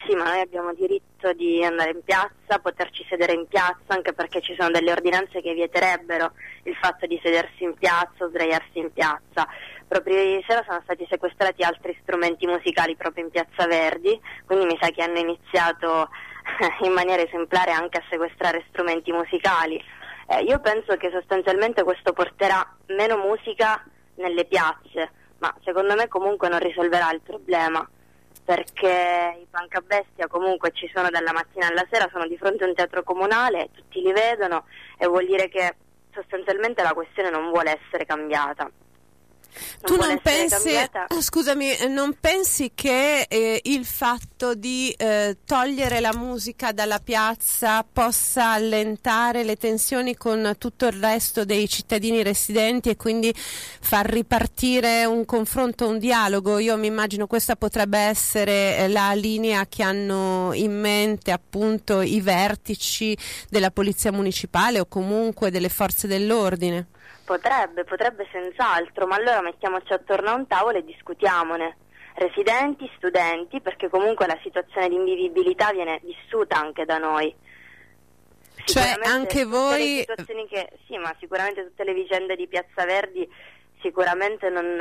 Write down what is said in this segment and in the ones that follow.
Sì, ma noi abbiamo diritto di andare in piazza, poterci sedere in piazza, anche perché ci sono delle ordinanze che vieterebbero il fatto di sedersi in piazza o sdraiarsi in piazza. Proprio ieri sera sono stati sequestrati altri strumenti musicali proprio in Piazza Verdi, quindi mi sa che hanno iniziato in maniera esemplare anche a sequestrare strumenti musicali. Io penso che sostanzialmente questo porterà meno musica nelle piazze, ma secondo me comunque non risolverà il problema, perché i Pancabestia comunque ci sono dalla mattina alla sera, sono di fronte a un teatro comunale, tutti li vedono e vuol dire che sostanzialmente la questione non vuole essere cambiata. Tu non pensi, scusami, non pensi che il fatto di togliere la musica dalla piazza possa allentare le tensioni con tutto il resto dei cittadini residenti e quindi far ripartire un confronto, un dialogo? Io mi immagino questa potrebbe essere la linea che hanno in mente appunto i vertici della polizia municipale o comunque delle forze dell'ordine. Potrebbe senz'altro, ma allora mettiamoci attorno a un tavolo e discutiamone. Residenti, studenti, perché comunque la situazione di invivibilità viene vissuta anche da noi. Cioè anche voi... Sì, ma sicuramente tutte le vicende di Piazza Verdi sicuramente non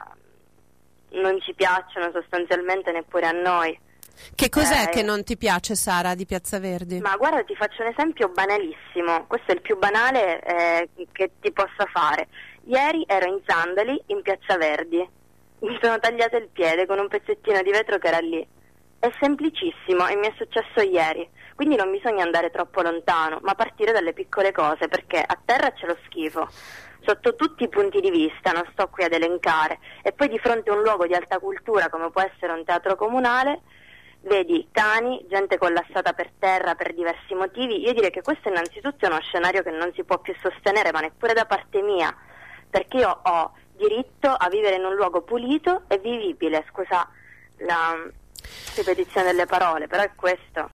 ci piacciono sostanzialmente neppure a noi. Che cos'è che non ti piace, Sara, di Piazza Verdi? Ma guarda, ti faccio un esempio banalissimo, questo è il più banale che ti possa fare. Ieri ero in sandali in Piazza Verdi, mi sono tagliata il piede con un pezzettino di vetro che era lì. È semplicissimo e mi è successo ieri, quindi non bisogna andare troppo lontano, ma partire dalle piccole cose, perché a terra c'è lo schifo, sotto tutti i punti di vista, non sto qui ad elencare, e poi di fronte a un luogo di alta cultura come può essere un teatro comunale, vedi cani, gente collassata per terra per diversi motivi. Io direi che questo innanzitutto è uno scenario che non si può più sostenere, ma neppure da parte mia, perché io ho diritto a vivere in un luogo pulito e vivibile, scusa la ripetizione delle parole, però è questo.